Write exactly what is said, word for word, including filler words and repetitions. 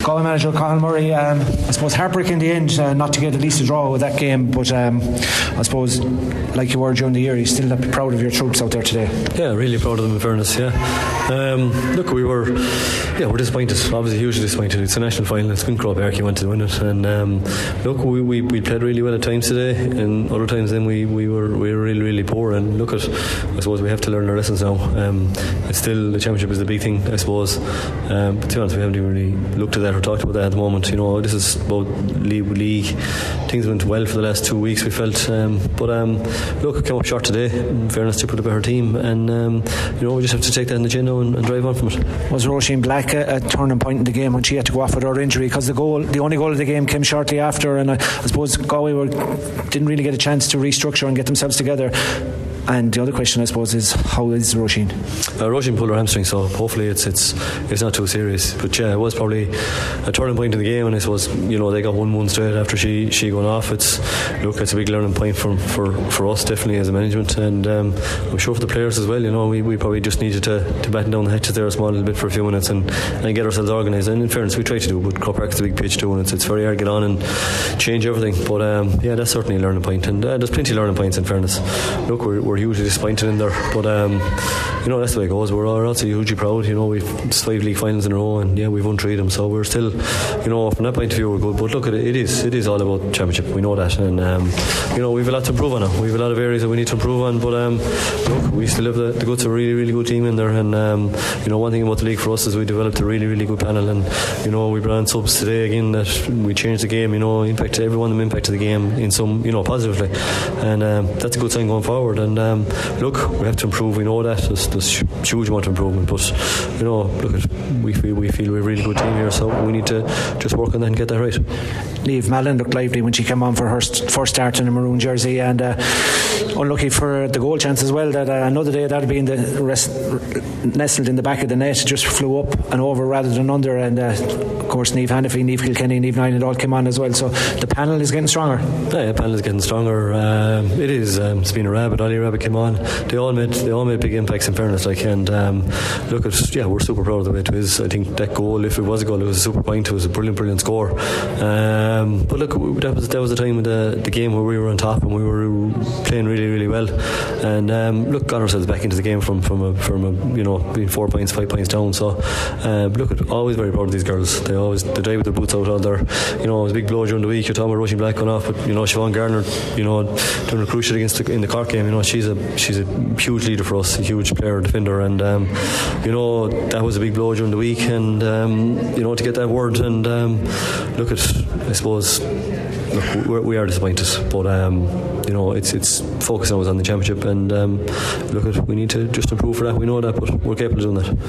Galway manager Colin Murray, um, I suppose heartbreak in the end uh, not to get at least a draw with that game, but um, I suppose like you were during the year, you're still proud of your troops out there today. Yeah, really proud of them in fairness. Yeah, um, look, we were yeah we're disappointed, obviously hugely disappointed. It's a national final, it's Queen Crow Park, you wanted to win it, and um, look, we, we, we played really well at times today, and other times then we, we were we were really really poor. And look at, I suppose we have to learn our lessons now. Um, it's still, the championship is the big thing, I suppose, um, but to be honest, we haven't even really looked at that or talked about that at the moment. You know, this is about league, league. Things went well for the last two weeks, we felt, um, but um, look, it came up short today, in fairness to put a better team, and um, you know, we just have to take that in the chin now and, and drive on from it. Was Roisin Black a, a turning point in the game when she had to go off with her injury, because the goal, the only goal of the game came shortly after, and I, I suppose Galway were, didn't really get a chance to restructure and get themselves together. And the other question, I suppose, is how is Roisin? Uh, Roisin pulled her hamstring, so hopefully it's it's it's not too serious. But yeah, it was probably a turning point in the game, and I suppose, you know, they got one one straight after she she going off. It's look, it's a big learning point for for, for us definitely as a management, and um, I'm sure for the players as well. You know, we, we probably just needed to, to batten down the hatches there a small little bit for a few minutes and, and get ourselves organised. And in fairness, we tried to do, but Croke Park is a big pitch too, and it's it's very hard to get on and change everything. But um, yeah, that's certainly a learning point, and uh, there's plenty of learning points in fairness. Look, we're, we're hugely disappointed in there, but um, you know, that's the way it goes. We're also hugely proud. You know, we've five league finals in a row, and yeah, we've won three of them, so we're still, you know, from that point of view, we're good. But look, it, it is it is all about championship, we know that, and um, you know, we've a lot to improve on it. We've a lot of areas that we need to improve on, but um, look, we still have the, the guts of a really really good team in there, and um, you know, one thing about the league for us is we developed a really really good panel, and you know, we brought on subs today again that we changed the game, you know, impacted everyone, them impacted the game in some, you know, positively, and um, that's a good sign going forward. And um, look, we have to improve, we know that there's, there's huge amount of improvement, but you know, look at, we feel we feel we're a really good team here, so we need to just work on that and get that right. Liv Mallon looked lively when she came on for her first start in a maroon jersey, and uh, unlucky for the goal chance as well, that uh, another day that'd be in the rest, nestled in the back of the net, just flew up and over rather than under, and uh, of course Niamh Hannafy, Niamh Kilkenny, Niamh Nyland all came on as well, so the panel is getting stronger. Yeah, the panel is getting stronger. Um, it is. Um, Sabina Rabbit, Ollie Rabbit came on. They all made they all made big impacts in fairness, like, and um, look at, yeah, we're super proud of the way it was. I think that goal, if it was a goal, it was a super point. It was a brilliant, brilliant score. Um, but look, that was that was the time of the, the game where we were on top and we were playing really, really well. And um, look, got ourselves back into the game from from a, from a, you know, being four points, five points down. So uh, look, at, always very proud of these girls. They always they drive with their boots out all there. You know, it was a big blow during the week. You're talking about Roisin Black going off, but you know, Siobhan Garner, you know, doing a crucial against the, in the Cork game. You know, she's a she's a huge leader for us, a huge player, defender, and um, you know, that was a big blow during the week, and um, you know, to get that word, and um, look at, I suppose, look, we're, we are disappointed, but um, you know, it's it's focusing always on the championship, and um, look at, we need to just improve for that. We know that, but we're capable of doing that.